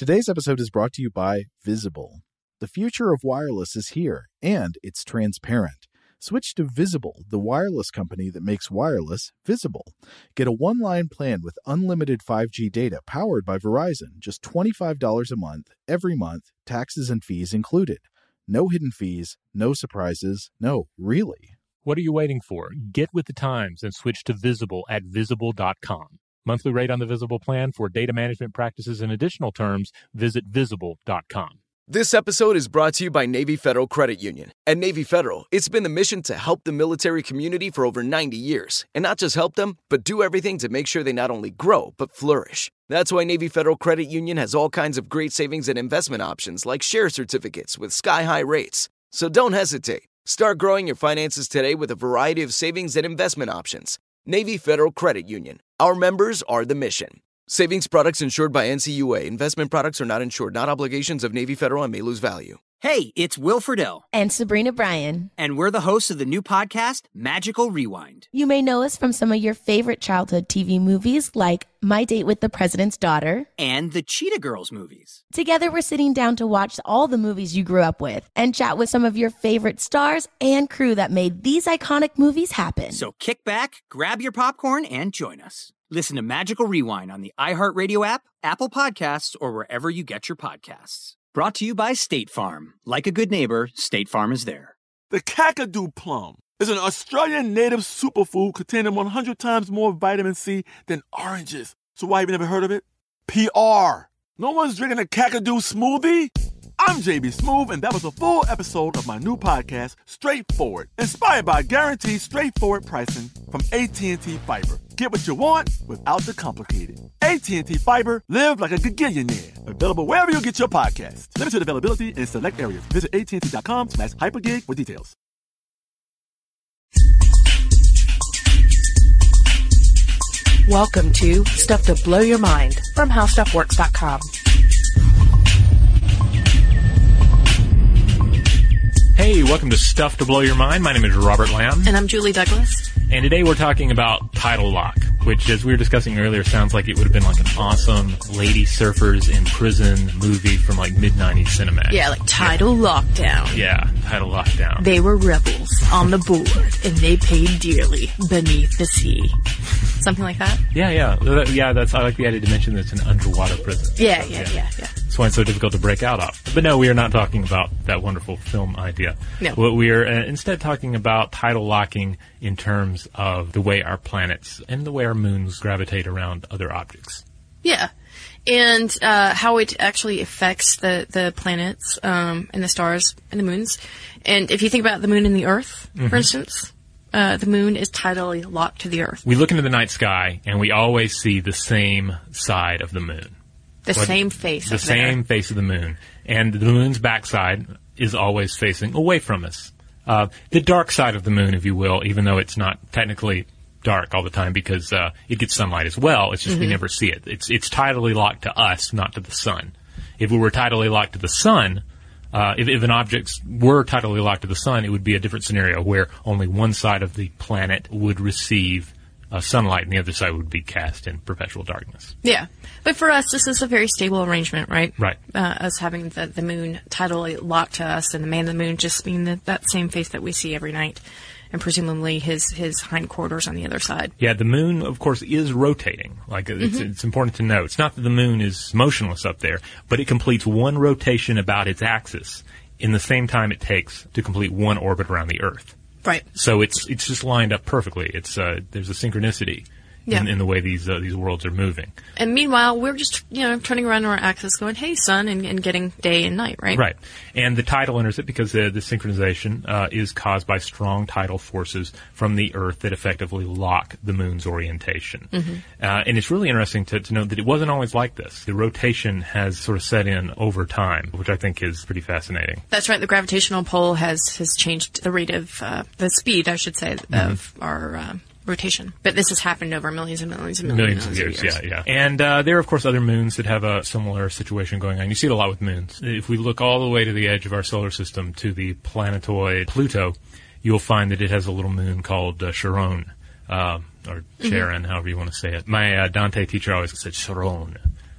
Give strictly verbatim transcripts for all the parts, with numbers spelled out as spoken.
Today's episode is brought to you by Visible. The future of wireless is here, and it's transparent. Switch to Visible, the wireless company that makes wireless visible. Get a one-line plan with unlimited five G data powered by Verizon, just twenty-five dollars a month, every month, taxes and fees included. No hidden fees, no surprises, no, really. What are you waiting for? Get with the times and switch to Visible at visible dot com. Monthly rate on the Visible plan for data management practices and additional terms, visit visible dot com. This episode is brought to you by Navy Federal Credit Union. At Navy Federal, it's been the mission to help the military community for over ninety years. And not just help them, but do everything to make sure they not only grow, but flourish. That's why Navy Federal Credit Union has all kinds of great savings and investment options like share certificates with sky-high rates. So don't hesitate. Start growing your finances today with a variety of savings and investment options. Navy Federal Credit Union. Our members are the mission. Savings products insured by N C U A. Investment products are not insured, not obligations of Navy Federal and may lose value. Hey, it's Will Friedle. And Sabrina Bryan. And we're the hosts of the new podcast, Magical Rewind. You may know us from some of your favorite childhood T V movies like My Date with the President's Daughter. And the Cheetah Girls movies. Together, we're sitting down to watch all the movies you grew up with and chat with some of your favorite stars and crew that made these iconic movies happen. So kick back, grab your popcorn, and join us. Listen to Magical Rewind on the iHeartRadio app, Apple Podcasts, or wherever you get your podcasts. Brought to you by State Farm. Like a good neighbor, State Farm is there. The Kakadu plum is an Australian native superfood containing one hundred times more vitamin C than oranges. So why have you never heard of it? P R. No one's drinking a Kakadu smoothie? I'm J B Smoove, and that was a full episode of my new podcast, Straightforward, inspired by guaranteed straightforward pricing from A T and T Fiber. Get what you want without the complicated. A T and T Fiber, live like a gigillionaire. Available wherever you get your podcasts. Limited availability in select areas. Visit A T and T dot com slash hypergig for details. Welcome to Stuff to Blow Your Mind from how stuff works dot com. Hey, welcome to Stuff to Blow Your Mind. My name is Robert Lamb. And I'm Julie Douglas. And today we're talking about Tidal Lock, which, as we were discussing earlier, sounds like it would have been like an awesome lady surfers in prison movie from like mid-nineties Cinemax. Yeah, like Tidal yeah. Lockdown. Yeah, Tidal Lockdown. They were rebels on the board, and they paid dearly beneath the sea. Something like that? Yeah, yeah. Yeah, that's, I like the added dimension that it's an underwater prison. Yeah, yeah, yeah, yeah. yeah. That's why it's so difficult to break out of. But no, we are not talking about that wonderful film idea. No. What we are uh, instead talking about tidal locking in terms of the way our planets and the way our moons gravitate around other objects. Yeah. And uh, how it actually affects the, the planets um, and the stars and the moons. And if you think about the moon and the Earth, mm-hmm. for instance, uh, the moon is tidally locked to the Earth. We look into the night sky, and we always see the same side of the moon. The what, same face The of same there. face of the moon. And the moon's backside is always facing away from us. Uh, the dark side of the moon, if you will, even though it's not technically dark all the time because uh, it gets sunlight as well. It's just mm-hmm. we never see it. It's it's tidally locked to us, not to the sun. If we were tidally locked to the sun, uh, if, if an object were tidally locked to the sun, it would be a different scenario where only one side of the planet would receive uh, sunlight and the other side would be cast in perpetual darkness. Yeah. But for us, this is a very stable arrangement, right? Right. Uh, us having the, the moon tidally locked to us and the man of the moon just being the, that same face that we see every night. And presumably his, his hindquarters on the other side. Yeah, the moon, of course, is rotating. Like, it's, mm-hmm. it's important to note. It's not that the moon is motionless up there, but it completes one rotation about its axis in the same time it takes to complete one orbit around the Earth. Right. So it's it's just lined up perfectly. It's uh, there's a synchronicity yeah. in, in the way these uh, these worlds are moving. And meanwhile, we're just, you know, turning around our axis going, hey, sun, and, and getting day and night, right? Right. And the tidal enters it because uh, the synchronization uh, is caused by strong tidal forces from the Earth that effectively lock the moon's orientation. Mm-hmm. Uh, and it's really interesting to, to note that it wasn't always like this. The rotation has sort of set in over time, which I think is pretty fascinating. That's right. The gravitational pull has, has changed the rate of, uh, the speed, I should say, mm-hmm. of our uh, rotation. But this has happened over millions and millions and millions, millions, millions of years. Of years. Yeah, yeah. And uh, there are, of course, other moons that have a similar situation going on. You see it a lot with moons. If we look all the way to the edge of our solar system, to the planetoid Pluto, you'll find that it has a little moon called uh, Charon, uh, or Charon, mm-hmm. however you want to say it. My uh, Dante teacher always said Charon.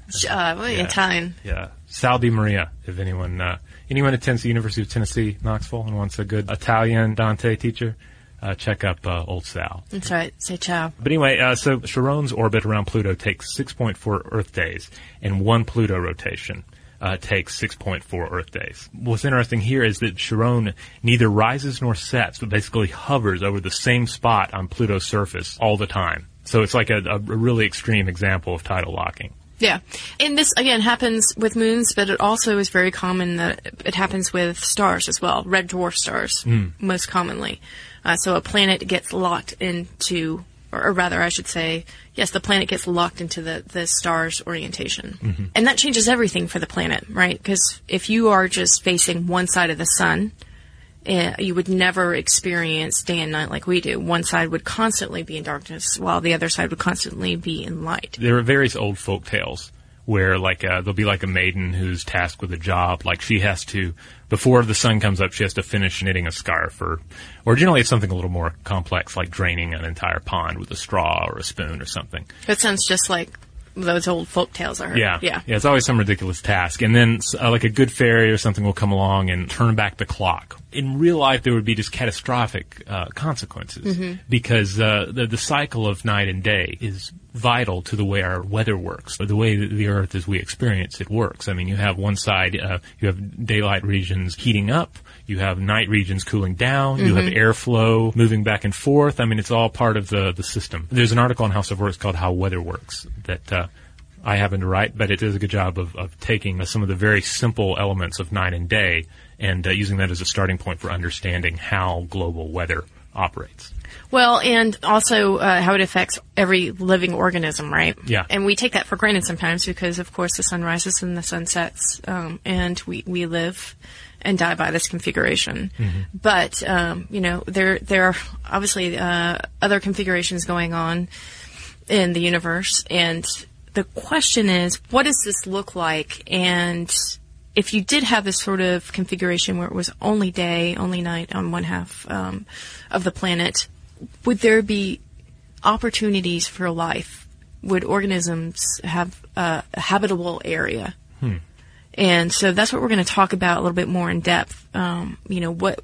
Uh, what, Yeah. Italian. Yeah. Sal Di Maria, if anyone uh, anyone attends the University of Tennessee, Knoxville, and wants a good Italian Dante teacher, uh, check up uh, Old Sal. That's right. Say ciao. But anyway, uh, so Charon's orbit around Pluto takes six point four Earth days, and one Pluto rotation uh, takes six point four Earth days. What's interesting here is that Charon neither rises nor sets, but basically hovers over the same spot on Pluto's surface all the time. So it's like a, a really extreme example of tidal locking. Yeah. And this, again, happens with moons, but it also is very common that it happens with stars as well, red dwarf stars, mm. most commonly. Uh, so a planet gets locked into, or, or rather, I should say, yes, the planet gets locked into the, the star's orientation. Mm-hmm. And that changes everything for the planet, right? Because if you are just facing one side of the sun, Uh, you would never experience day and night like we do. One side would constantly be in darkness, while the other side would constantly be in light. There are various old folk tales where, like, uh, there'll be like a maiden who's tasked with a job. Like, she has to, before the sun comes up, she has to finish knitting a scarf, or, or generally it's something a little more complex, like draining an entire pond with a straw or a spoon or something. That sounds just like those old folk tales I heard. Yeah. Yeah. Yeah, it's always some ridiculous task. And then, uh, like, a good fairy or something will come along and turn back the clock. In real life, there would be just catastrophic uh, consequences mm-hmm. because uh, the, the cycle of night and day is vital to the way our weather works, the way that the Earth as we experience it works. I mean, you have one side, uh, you have daylight regions heating up, you have night regions cooling down, mm-hmm. you have airflow moving back and forth. I mean, it's all part of the, the system. There's an article on House of Works called How Weather Works that uh, I happen to write, but it does a good job of, of taking uh, some of the very simple elements of night and day and uh, using that as a starting point for understanding how global weather operates. Well, and also uh, how it affects every living organism, right? Yeah. And we take that for granted sometimes because, of course, the sun rises and the sun sets, um, and we, we live and die by this configuration. Mm-hmm. But, um, you know, there there are obviously uh, other configurations going on in the universe, and the question is, what does this look like? And if you did have this sort of configuration where it was only day, only night on one half um, of the planet, would there be opportunities for life? Would organisms have uh, a habitable area? Hmm. And so that's what we're going to talk about a little bit more in depth. Um, you know, what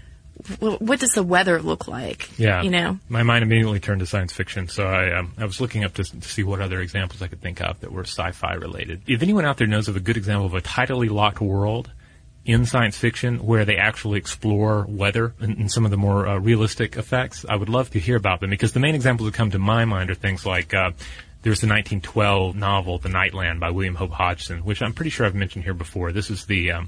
what does the weather look like? Yeah. You know, my mind immediately turned to science fiction, so I um, I was looking up to, to see what other examples I could think of that were sci-fi related. If anyone out there knows of a good example of a tidally locked world in science fiction where they actually explore weather and, and some of the more uh, realistic effects, I would love to hear about them, because the main examples that come to my mind are things like uh, there's the nineteen twelve novel The Nightland by William Hope Hodgson, which I'm pretty sure I've mentioned here before. This is the um,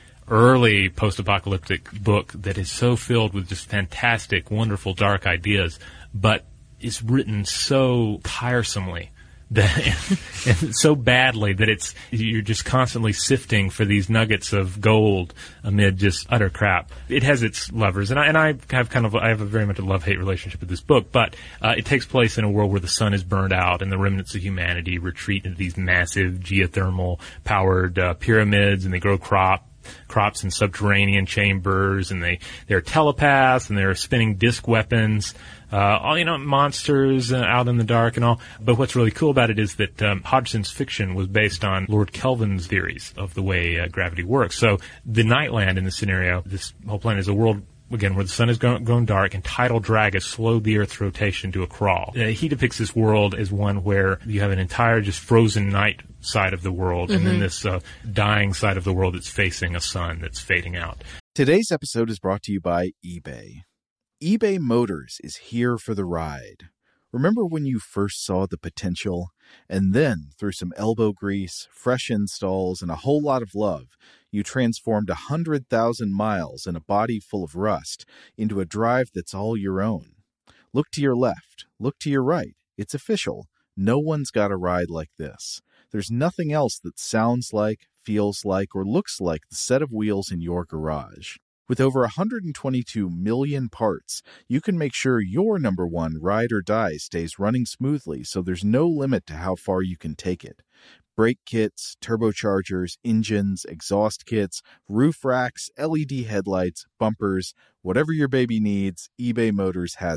early post-apocalyptic book that is so filled with just fantastic, wonderful, dark ideas, but is written so tiresomely that and so badly that it's you're just constantly sifting for these nuggets of gold amid just utter crap. It has its lovers, and I and I have kind of I have a very much a love-hate relationship with this book. But uh, it takes place in a world where the sun is burned out, and the remnants of humanity retreat into these massive geothermal-powered uh, pyramids, and they grow crop. crops in subterranean chambers, and they, they're telepaths, and they're spinning disc weapons, uh, all, you know, monsters uh, out in the dark and all. But what's really cool about it is that um, Hodgson's fiction was based on Lord Kelvin's theories of the way uh, gravity works. So the Nightland in this scenario, this whole planet is a world, again, where the sun has grown, grown dark and tidal drag has slowed the Earth's rotation to a crawl. Uh, he depicts this world as one where you have an entire just frozen night side of the world, mm-hmm. and then this uh, dying side of the world that's facing a sun that's fading out. Today's episode is brought to you by eBay. eBay Motors is here for the ride. Remember when you first saw the potential? And then, through some elbow grease, fresh installs, and a whole lot of love, you transformed one hundred thousand miles and a body full of rust into a drive that's all your own. Look to your left. Look to your right. It's official. No one's got a ride like this. There's nothing else that sounds like, feels like, or looks like the set of wheels in your garage. With over one hundred twenty-two million parts, you can make sure your number one ride or die stays running smoothly, so there's no limit to how far you can take it. Brake kits, turbochargers, engines, exhaust kits, roof racks, L E D headlights, bumpers, whatever your baby needs, eBay Motors has it.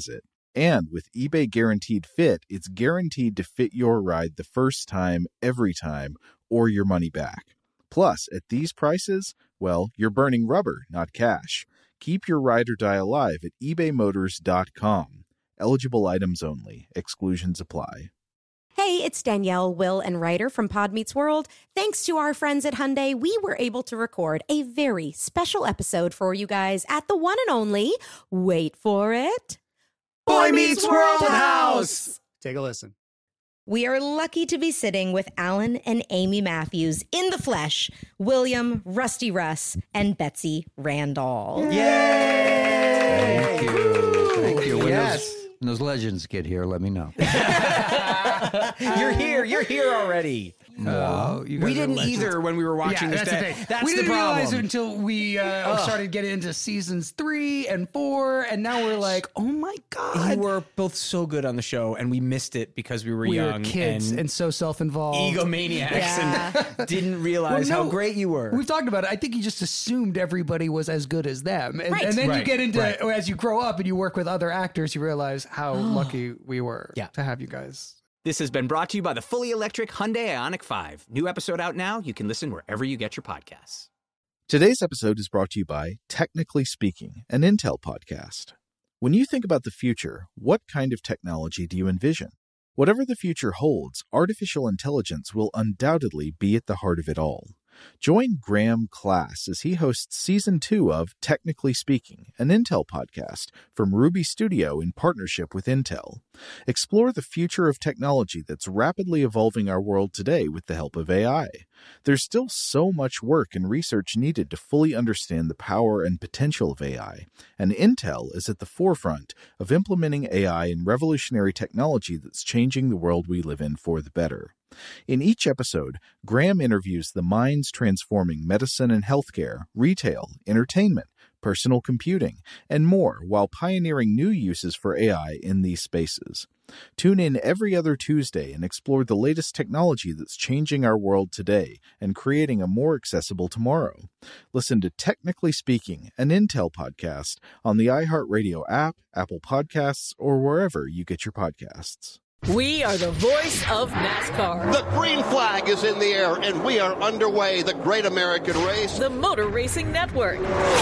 And with eBay Guaranteed Fit, it's guaranteed to fit your ride the first time, every time, or your money back. Plus, at these prices, well, you're burning rubber, not cash. Keep your ride or die alive at ebay motors dot com. Eligible items only. Exclusions apply. Hey, it's Danielle, Will, and Ryder from Pod Meets World. Thanks to our friends at Hyundai, we were able to record a very special episode for you guys at the one and only, wait for it, Boy Meets World House. Take a listen. We are lucky to be sitting with Alan and Amy Matthews in the flesh, William, Rusty Russ, and Betsy Randall. Yay! Thank you. Thank you. When Yes. those, when those legends get here, let me know. You're here. You're here already. No, you guys We are didn't legends. either when we were watching yeah, this. that's day. the thing. That's we the didn't problem. realize it until we uh, started getting into seasons three and four, and now we're like, oh my god, You were both so good on the show, and we missed it because we were we young were kids and, and so self-involved, egomaniacs Yeah. and didn't realize Well, no, how great you were. We've talked about it. I think you just assumed everybody was as good as them, and, Right. and then you Right. get into Right. or as you grow up and you work with other actors, you realize how lucky we were Yeah. to have you guys. This has been brought to you by the fully electric Hyundai Ioniq five. New episode out now. You can listen wherever you get your podcasts. Today's episode is brought to you by Technically Speaking, an Intel podcast. When you think about the future, what kind of technology do you envision? Whatever the future holds, artificial intelligence will undoubtedly be at the heart of it all. Join Graham Class as he hosts Season two of Technically Speaking, an Intel podcast from Ruby Studio in partnership with Intel. Explore the future of technology that's rapidly evolving our world today with the help of A I. There's still so much work and research needed to fully understand the power and potential of A I, and Intel is at the forefront of implementing A I in revolutionary technology that's changing the world we live in for the better. In each episode, Graham interviews the minds transforming medicine and healthcare, retail, entertainment, personal computing, and more while pioneering new uses for A I in these spaces. Tune in every other Tuesday and explore the latest technology that's changing our world today and creating a more accessible tomorrow. Listen to Technically Speaking, an Intel podcast on the iHeartRadio app, Apple Podcasts, or wherever you get your podcasts. We are the voice of NASCAR. The green flag is in the air, and we are underway. The Great American Race. The Motor Racing Network.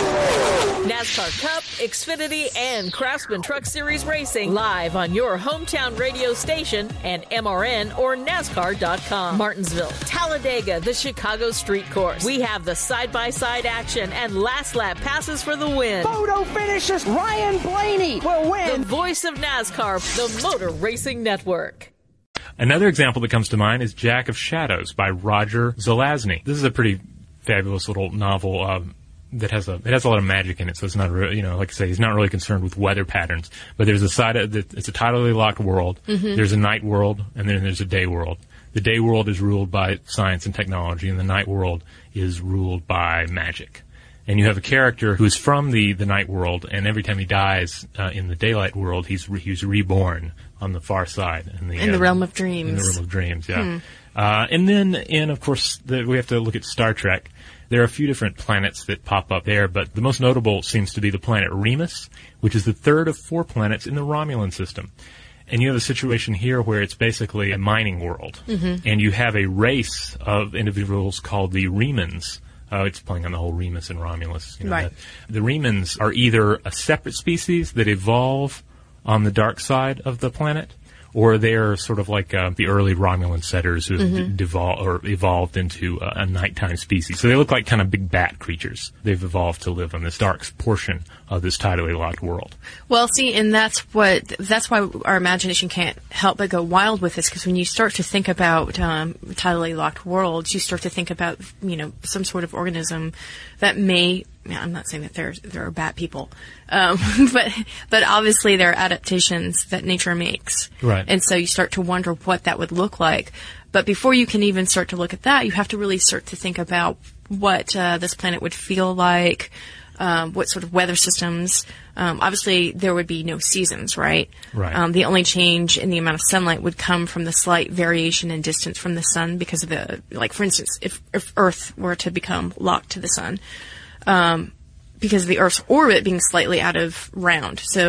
NASCAR Cup, Xfinity, and Craftsman Truck Series Racing live on your hometown radio station and M R N or NASCAR dot com. Martinsville, Talladega, the Chicago Street Course. We have the side-by-side action and last lap passes for the win. Photo finishes. Ryan Blaney will win. The voice of NASCAR, the Motor Racing Network. Another example that comes to mind is Jack of Shadows by Roger Zelazny. This is a pretty fabulous little novel um, that has a it has a lot of magic in it. So it's not really, you know, like I say, he's not really concerned with weather patterns. But there's a side of the, it's a tidally locked world. Mm-hmm. There's a night world, and then there's a day world. The day world is ruled by science and technology, and the night world is ruled by magic. And you have a character who's from the, the night world, and every time he dies uh, in the daylight world, he's re- he's reborn on the far side. In the, In the uh, realm of dreams. In the realm of dreams, yeah. Hmm. Uh, and then, and of course, the, we have to look at Star Trek. There are a few different planets that pop up there, but the most notable seems to be the planet Remus, which is the third of four planets in the Romulan system. And you have a situation here where it's basically a mining world. Mm-hmm. And you have a race of individuals called the Remans. Uh, it's playing on the whole Remus and Romulus. You know, Right. that the Remans are either a separate species that evolve on the dark side of the planet, or they're sort of like uh, the early Romulan settlers who have Mm-hmm. d- devol- or evolved into uh, a nighttime species. So they look like kind of big bat creatures. They've evolved to live on this dark portion of this tidally locked world. Well, see, and that's what that's why our imagination can't help but go wild with this. Because when you start to think about um, tidally locked worlds, you start to think about, you know, some sort of organism that may. I'm not saying that there there are bad people, um, but but obviously there are adaptations that nature makes, Right. and so you start to wonder what that would look like. But before you can even start to look at that, you have to really start to think about what uh, this planet would feel like. Um, what sort of weather systems? Um, obviously, there would be no seasons, right? Right. Um, the only change in the amount of sunlight would come from the slight variation in distance from the sun because of the, like, for instance, if, if Earth were to become locked to the sun, um, because of the Earth's orbit being slightly out of round. So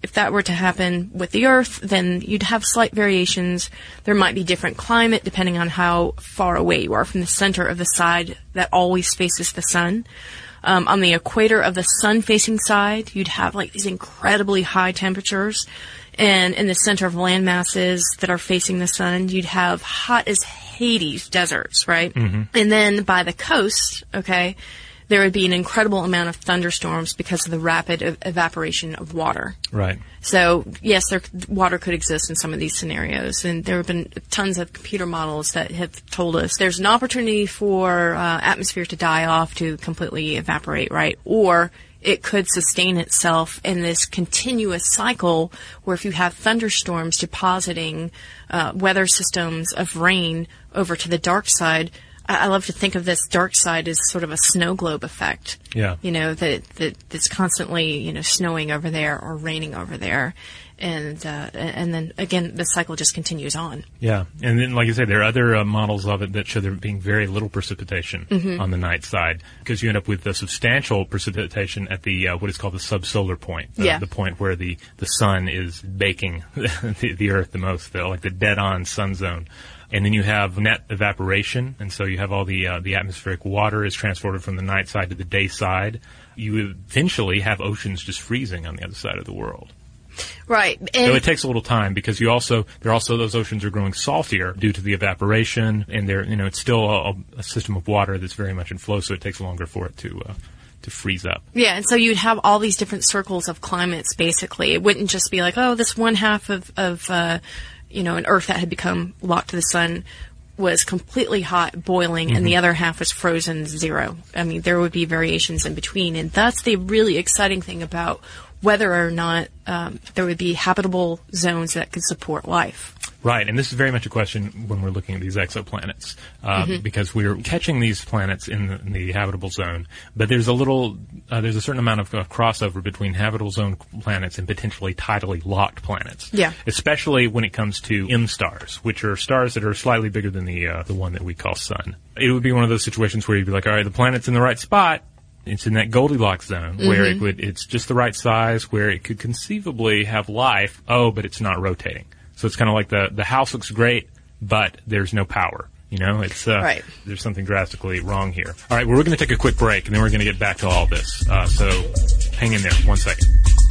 if that were to happen with the Earth, then you'd have slight variations. There might be different climate depending on how far away you are from the center of the side that always faces the sun. Um, on the equator of the sun-facing side, you'd have like these incredibly high temperatures. And in the center of land masses that are facing the sun, you'd have hot as Hades deserts, right? Mm-hmm. And then by the coast, okay, there would be an incredible amount of thunderstorms because of the rapid ev- evaporation of water. Right. So, yes, there, water could exist in some of these scenarios, and there have been tons of computer models that have told us there's an opportunity for uh, atmosphere to die off, to completely evaporate, right? Or it could sustain itself in this continuous cycle where if you have thunderstorms depositing uh, weather systems of rain over to the dark side, I love to think of this dark side as sort of a snow globe effect. Yeah. You know, that, that that's constantly, you know, snowing over there or raining over there. And uh, and then, again, the cycle just continues on. Yeah. And then, like you say, there are other uh, models of it that show there being very little precipitation Mhm. on the night side, because you end up with the substantial precipitation at the uh, what is called the subsolar point, the, Yeah. the point where the, the sun is baking the, the Earth the most, the, like the dead-on sun zone. And then you have net evaporation, and so you have all the uh, the atmospheric water is transported from the night side to the day side. You eventually have oceans just freezing on the other side of the world. Right. So And it takes a little time, because you also there are also those oceans are growing saltier due to the evaporation, and they're you know it's still a, a system of water that's very much in flow, so it takes longer for it to uh, to freeze up. yeah, and so you'd have all these different circles of climates, basically. It wouldn't just be like, oh, this one half of, of uh, you know, an Earth that had become locked to the sun was completely hot, boiling, Mm-hmm. and the other half was frozen zero. I mean, there would be variations in between, and that's the really exciting thing about whether or not um, there would be habitable zones that could support life. Right, and this is very much a question when we're looking at these exoplanets, uh, Mhm. because we're catching these planets in the, in the habitable zone, but there's a little, uh, there's a certain amount of uh, crossover between habitable zone planets and potentially tidally locked planets. Yeah. Especially when it comes to M stars, which are stars that are slightly bigger than the uh, the one that we call Sun. It would be one of those situations where you'd be like, all right, the planet's in the right spot. It's in that Goldilocks zone where Mhm. it would, it's just the right size, where it could conceivably have life. Oh, but it's not rotating. So it's kind of like the, the house looks great, but there's no power. You know, it's, uh, Right. there's something drastically wrong here. All right, well, we're going to take a quick break, and then we're going to get back to all this. Uh, so hang in there one second.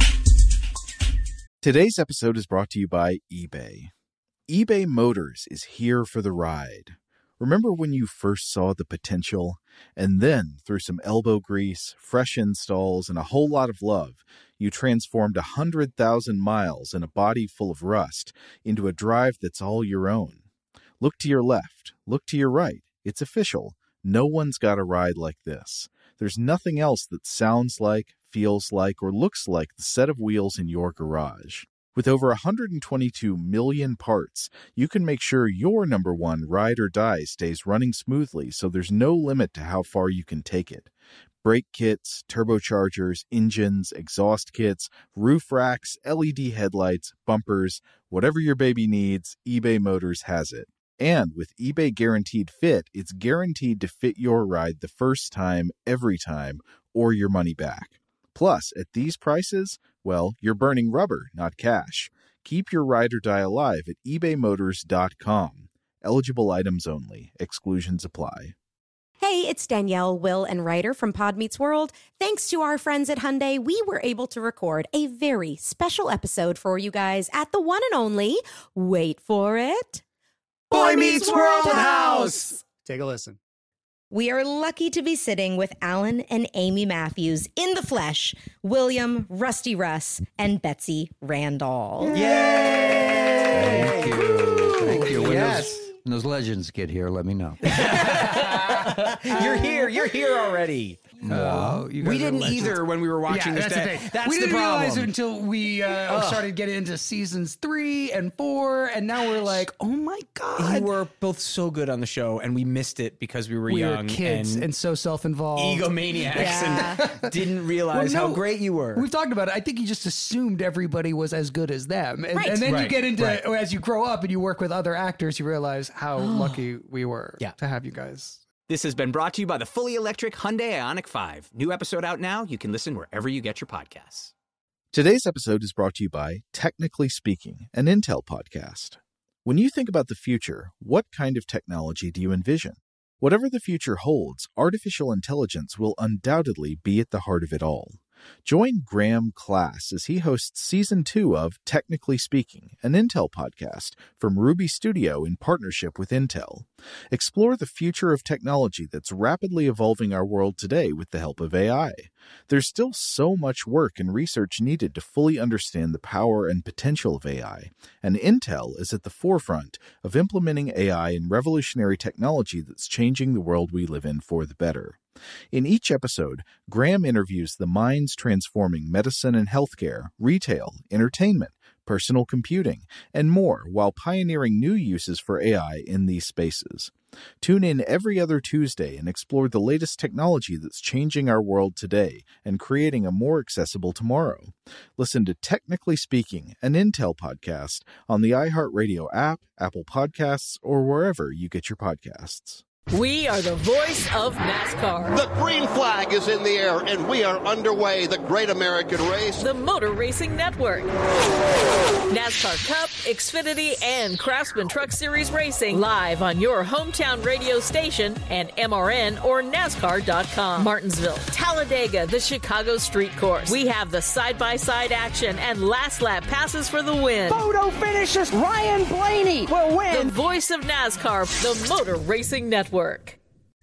Today's episode is brought to you by eBay. eBay Motors is here for the ride. Remember when you first saw the potential? And then, through some elbow grease, fresh installs, and a whole lot of love, you transformed one hundred thousand miles and a body full of rust into a drive that's all your own. Look to your left. Look to your right. It's official. No one's got a ride like this. There's nothing else that sounds like, feels like, or looks like the set of wheels in your garage. With over one hundred twenty-two million parts, you can make sure your number one ride or die stays running smoothly, so there's no limit to how far you can take it. Brake kits, turbochargers, engines, exhaust kits, roof racks, L E D headlights, bumpers, whatever your baby needs, eBay Motors has it. And with eBay Guaranteed Fit, it's guaranteed to fit your ride the first time, every time, or your money back. Plus, at these prices, well, you're burning rubber, not cash. Keep your ride or die alive at ebay motors dot com. Eligible items only. Exclusions apply. Hey, it's Danielle, Will, and Ryder from Pod Meets World. Thanks to our friends at Hyundai, we were able to record a very special episode for you guys at the one and only, wait for it, Boy Meets World House. Take a listen. We are lucky to be sitting with Alan and Amy Matthews in the flesh, William, Rusty Russ, and Betsy Randall. Thank you. Thank you. When, Yes. those, when those legends get here, let me know. You're here. You're here already. No, you we guys are didn't legends. either when we were watching yeah, this. that's That- the thing. That's we the didn't problem. realize it until we uh, Ugh. started getting into seasons three and four, and now we're like, oh my god, You were both so good on the show, and we missed it because we were we young were kids and, and, so self-involved, egomaniacs Yeah. and didn't realize Well, how no, great you were. We've talked about it. I think you just assumed everybody was as good as them, and, Right. and then you Right, get into right. as you grow up and you work with other actors, you realize how lucky we were Yeah. to have you guys. This has been brought to you by the fully electric Hyundai Ioniq five. New episode out now. You can listen wherever you get your podcasts. Today's episode is brought to you by Technically Speaking, an Intel podcast. When you think about the future, what kind of technology do you envision? Whatever the future holds, artificial intelligence will undoubtedly be at the heart of it all. Join Graham Class as he hosts Season two of Technically Speaking, an Intel podcast from Ruby Studio in partnership with Intel. Explore the future of technology that's rapidly evolving our world today with the help of A I. There's still so much work and research needed to fully understand the power and potential of A I, and Intel is at the forefront of implementing A I in revolutionary technology that's changing the world we live in for the better. In each episode, Graham interviews the minds transforming medicine and healthcare, retail, entertainment, personal computing, and more while pioneering new uses for A I in these spaces. Tune in every other Tuesday and explore the latest technology that's changing our world today and creating a more accessible tomorrow. Listen to Technically Speaking, an Intel podcast on the iHeartRadio app, Apple Podcasts, or wherever you get your podcasts. We are the voice of NASCAR. The green flag is in the air, and we are underway. The Great American Race. The Motor Racing Network. NASCAR Cup, Xfinity, and Craftsman Truck Series Racing live on your hometown radio station and M R N or NASCAR dot com. Martinsville, Talladega, the Chicago Street Course. We have the side-by-side action and last lap passes for the win. Photo finishes. Ryan Blaney will win. The voice of NASCAR, the Motor Racing Network. Work.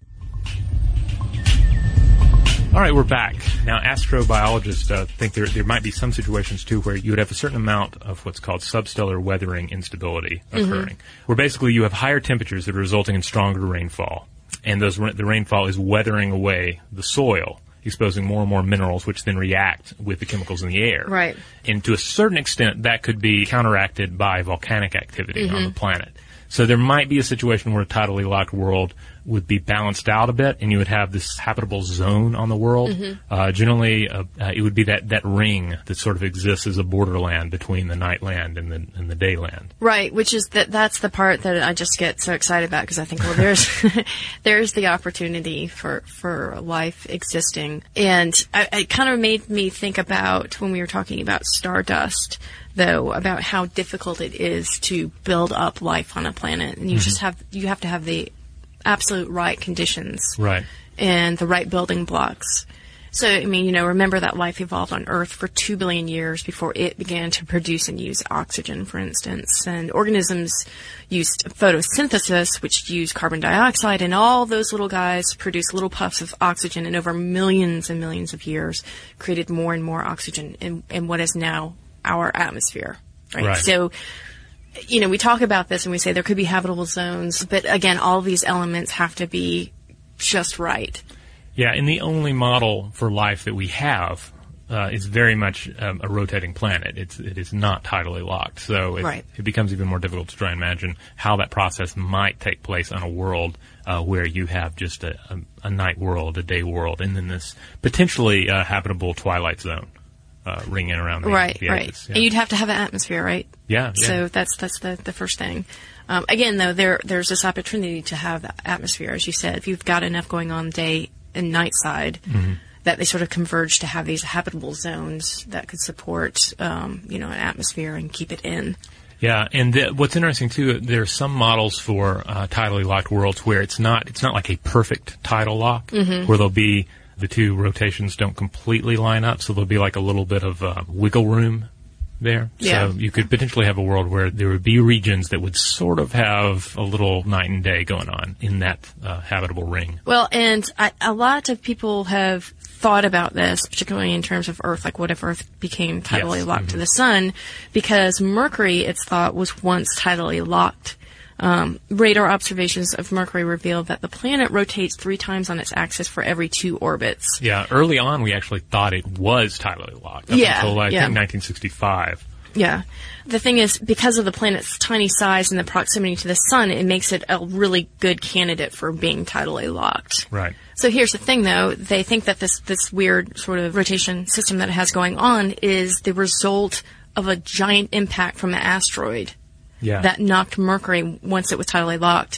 All right, we're back. Now, astrobiologists uh, think there there might be some situations, too, where you would have a certain amount of what's called substellar weathering instability occurring, mm-hmm. where basically you have higher temperatures that are resulting in stronger rainfall, and those the rainfall is weathering away the soil, exposing more and more minerals, which then react with the chemicals in the air. Right. And to a certain extent, that could be counteracted by volcanic activity mm-hmm. on the planet. So there might be a situation where a tidally locked world would be balanced out a bit, and you would have this habitable zone on the world. Mm-hmm. Uh, generally, uh, uh, it would be that, that ring that sort of exists as a borderland between the night land and the and the day land. Right, which is that that's the part that I just get so excited about because I think, well, there's there's the opportunity for for life existing, and I, it kind of made me think about when we were talking about stardust, though, about how difficult it is to build up life on a planet, and you mm-hmm. just have you have to have the absolute right conditions, right, and the right building blocks. So, I mean, you know, remember that life evolved on Earth for two billion years before it began to produce and use oxygen, for instance. And organisms used photosynthesis, which used carbon dioxide, and all those little guys produced little puffs of oxygen, and over millions and millions of years created more and more oxygen in, in what is now our atmosphere. Right? Right. So, you know, we talk about this and we say there could be habitable zones, but again, all these elements have to be just right. Yeah, and the only model for life that we have uh, is very much um, a rotating planet. It's it is not tidally locked, so it, right. it becomes even more difficult to try and imagine how that process might take place on a world uh, where you have just a, a, a night world, a day world, and then this potentially uh, habitable twilight zone. Uh, ringing around the, right, the right. edges. Yeah. And you'd have to have an atmosphere, right? Yeah, yeah. So that's that's the, the first thing. Um, again, though, there there's this opportunity to have the atmosphere, as you said. If you've got enough going on day and night side, mm-hmm. that they sort of converge to have these habitable zones that could support, um, you know, an atmosphere and keep it in. Yeah, and th- what's interesting too, there are some models for uh, tidally locked worlds where it's not it's not like a perfect tidal lock, mm-hmm. where there'll be the two rotations don't completely line up, so there'll be like a little bit of uh, wiggle room there. Yeah. So you could potentially have a world where there would be regions that would sort of have a little night and day going on in that uh, habitable ring. Well, and I, a lot of people have thought about this, particularly in terms of Earth, like what if Earth became tidally yes. locked mm-hmm. to the sun, because Mercury, it's thought, was once tidally locked. Um, radar observations of Mercury revealed that the planet rotates three times on its axis for every two orbits. Yeah, early on we actually thought it was tidally locked up yeah, until I yeah. think nineteen sixty-five. Yeah. The thing is, because of the planet's tiny size and the proximity to the sun, it makes it a really good candidate for being tidally locked. Right. So here's the thing, though. They think that this, this weird sort of rotation system that it has going on is the result of a giant impact from an asteroid. Yeah. That knocked Mercury, once it was tidally locked,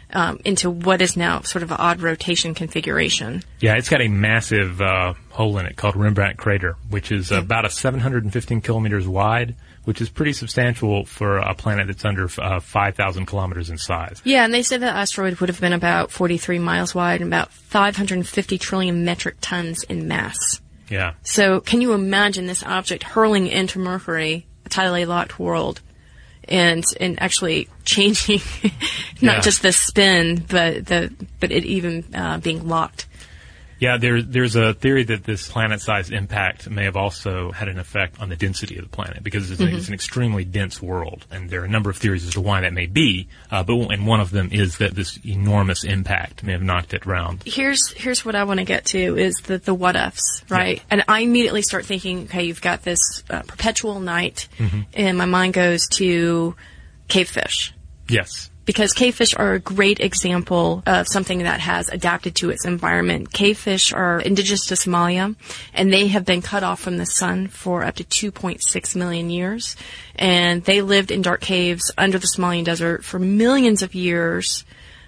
um, into what is now sort of an odd rotation configuration. Yeah, it's got a massive uh, hole in it called Rembrandt Crater, which is Yeah. about a seven hundred fifteen kilometers wide, which is pretty substantial for a planet that's under uh, five thousand kilometers in size. Yeah, and they say that asteroid would have been about forty-three miles wide and about five hundred fifty trillion metric tons in mass. Yeah. So can you imagine this object hurling into Mercury, a tidally locked world, and and actually changing not Yeah. just the spin, but the but it even uh, being locked? Yeah, there, there's a theory that this planet-sized impact may have also had an effect on the density of the planet because it's, Mhm. a, it's an extremely dense world, and there are a number of theories as to why that may be. Uh, but and one of them is that this enormous impact may have knocked it round. Here's here's what I want to get to is the the what ifs, right? And I immediately start thinking, okay, you've got this uh, perpetual night, Mhm. and my mind goes to cavefish. Yes. Because cavefish are a great example of something that has adapted to its environment. Cavefish are indigenous to Somalia, and they have been cut off from the sun for up to two point six million years. And they lived in dark caves under the Somalian desert for millions of years.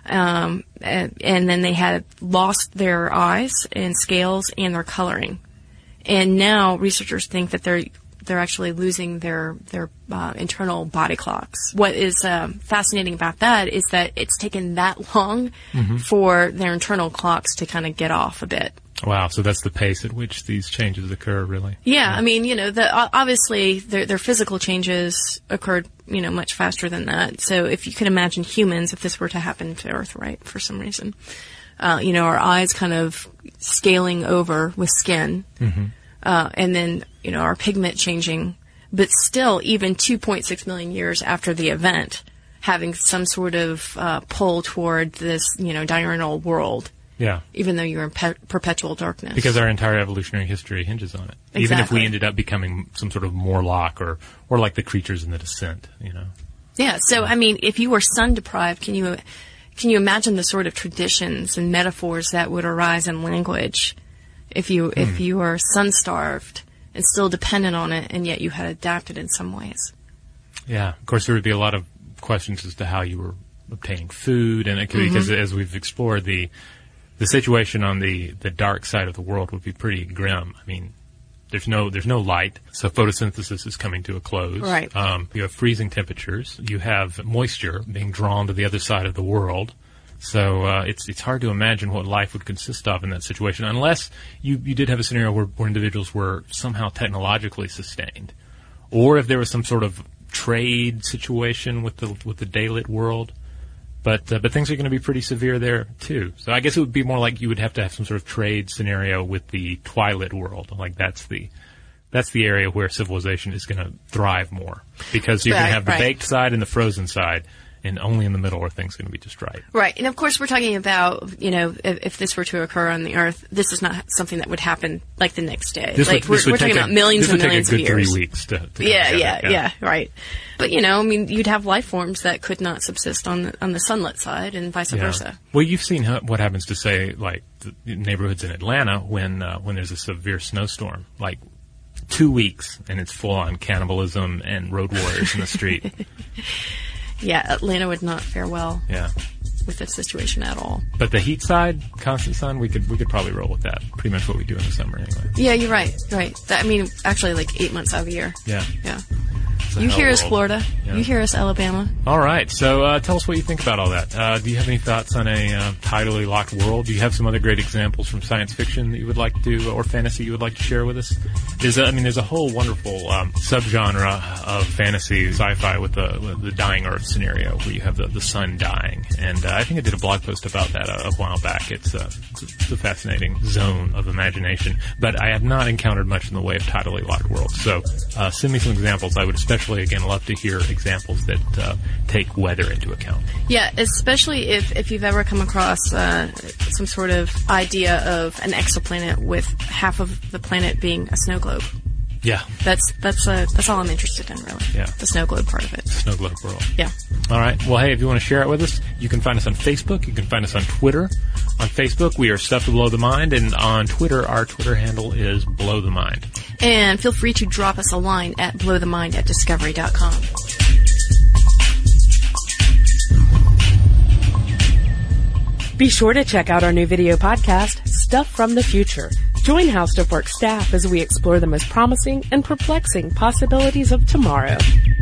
Um, and, and then they had lost their eyes and scales and their coloring. And now researchers think that they're they're actually losing their their uh, internal body clocks. What is um, fascinating about that is that it's taken that long Mhm. for their internal clocks to kind of get off a bit. Wow, so that's the pace at which these changes occur, really. Yeah, I mean, you know, the, o- obviously their, their physical changes occurred, you know, much faster than that. So if you can imagine humans, if this were to happen to Earth, right, for some reason, uh, you know, our eyes kind of scaling over with skin. Mm-hmm. Uh, and then, you know, our pigment changing, but still even two point six million years after the event, having some sort of uh, pull toward this, you know, diurnal world, Yeah. even though you're in pe- perpetual darkness. Because our entire evolutionary history hinges on it. Even if Exactly. we ended up becoming some sort of Morlock or, or like the creatures in The Descent, you know. Yeah, so, I mean, if you were sun deprived, can you, can you imagine the sort of traditions and metaphors that would arise in language if you, if Hmm. you were sun starved and still dependent on it, and yet you had adapted in some ways? Yeah, of course, there would be a lot of questions as to how you were obtaining food, and it could, Mhm. because as we've explored, the the situation on the, the dark side of the world would be pretty grim. I mean, there's no there's no light, so photosynthesis is coming to a close. Right. Um, you have freezing temperatures. You have moisture being drawn to the other side of the world. So uh, it's it's hard to imagine what life would consist of in that situation, unless you, you did have a scenario where, where individuals were somehow technologically sustained, or if there was some sort of trade situation with the with the daylit world. But uh, but things are going to be pretty severe there too. So I guess it would be more like you would have to have some sort of trade scenario with the twilight world. Like that's the that's the area where civilization is going to thrive more, because you're going Right, to have the right. baked side and the frozen side, and only in the middle are things going to be just right. Right, and of course we're talking about, you know, if, if this were to occur on the Earth, this is not something that would happen like the next day. This like would- we're, this would we're talking take a- about millions this and would take a millions good of years. three weeks to- to come yeah, together, yeah, yeah. yeah, right. But you know, I mean, you'd have life forms that could not subsist on the, on the sunlit side, and vice Yeah. versa. Well, you've seen how, what happens to, say, like the neighborhoods in Atlanta when uh, when there's a severe snowstorm, like two weeks, and it's full on cannibalism and road warriors in the street. Yeah, Atlanta would not fare well Yeah. with this situation at all. But the heat side, constant sun, we could we could probably roll with that. Pretty much what we do in the summer, anyway. Yeah, you're right, right. That, I mean, actually, like eight months out of the year. Yeah. Yeah. It's a You hell hear of a us, world. Florida. Yeah. You hear us, Alabama. All right. So uh, tell us what you think about all that. Uh, do you have any thoughts on a uh, tidally locked world? Do you have some other great examples from science fiction that you would like to, or fantasy you would like to share with us? There's, a, I mean, there's a whole wonderful um, subgenre of fantasy sci-fi with the, with the dying Earth scenario, where you have the, the sun dying. And uh, I think I did a blog post about that a, a while back. It's, uh, it's a fascinating zone of imagination. But I have not encountered much in the way of tidally locked worlds. So uh, send me some examples. I would especially, again, love to hear examples that uh, take weather into account. Yeah, especially if, if you've ever come across uh, some sort of idea of an exoplanet with half of the planet being a snow globe. Yeah. That's that's uh, that's all I'm interested in, really. Yeah. The snow globe part of it. Snow globe world. Yeah. All right. Well, hey, if you want to share it with us, you can find us on Facebook. You can find us on Twitter. On Facebook, we are Stuff to Blow the Mind, and on Twitter, our Twitter handle is Blow the Mind. And feel free to drop us a line at blowthemind at discovery dot com. Be sure to check out our new video podcast, Stuff from the Future. Join How Stuff Works staff as we explore the most promising and perplexing possibilities of tomorrow.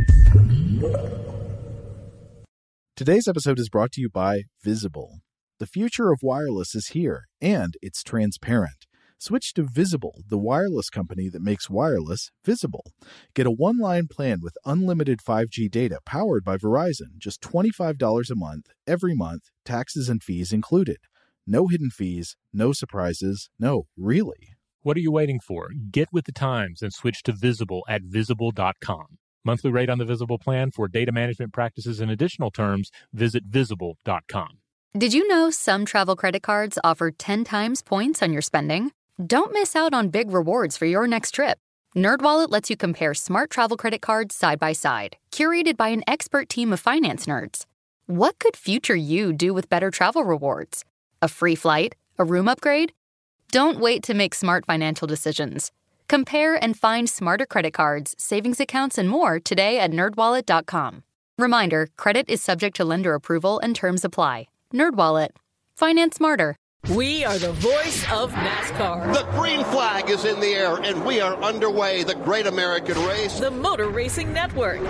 Today's episode is brought to you by Visible. The future of wireless is here, and it's transparent. Switch to Visible, the wireless company that makes wireless visible. Get a one-line plan with unlimited five G data powered by Verizon, just twenty-five dollars a month, every month, taxes and fees included. No hidden fees, no surprises, no, really. What are you waiting for? Get with the times and switch to Visible at visible dot com. Monthly rate on the Visible plan for data management practices and additional terms, visit visible dot com. Did you know some travel credit cards offer ten times points on your spending? Don't miss out on big rewards for your next trip. NerdWallet lets you compare smart travel credit cards side by side, curated by an expert team of finance nerds. What could future you do with better travel rewards? A free flight? A room upgrade? Don't wait to make smart financial decisions. Compare and find smarter credit cards, savings accounts, and more today at nerd wallet dot com. Reminder, credit is subject to lender approval and terms apply. NerdWallet. Finance smarter. We are the voice of NASCAR. The green flag is in the air, and we are underway. The Great American Race. The Motor Racing Network.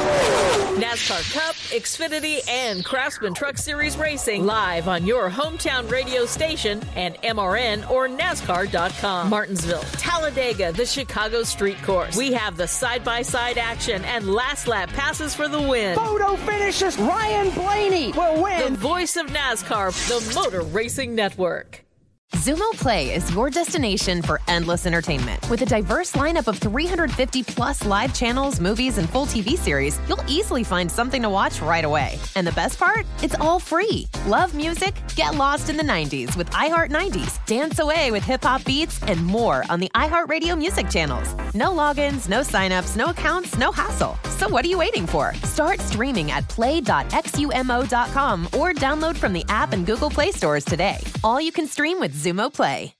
NASCAR Cup, Xfinity, and Craftsman Truck Series Racing live on your hometown radio station and M R N or NASCAR dot com. Martinsville, Talladega, the Chicago Street Course. We have the side-by-side action and last lap passes for the win. Photo finishes. Ryan Blaney will win. The voice of NASCAR, the Motor Racing Network. Xumo Play is your destination for endless entertainment. With a diverse lineup of three hundred fifty plus live channels, movies, and full T V series, you'll easily find something to watch right away. And the best part? It's all free. Love music? Get lost in the nineties with iHeart nineties. Dance away with hip-hop beats and more on the iHeartRadio music channels. No logins, no signups, no accounts, no hassle. So what are you waiting for? Start streaming at play dot xumo dot com or download from the app and Google Play stores today. All you can stream with Xumo Play.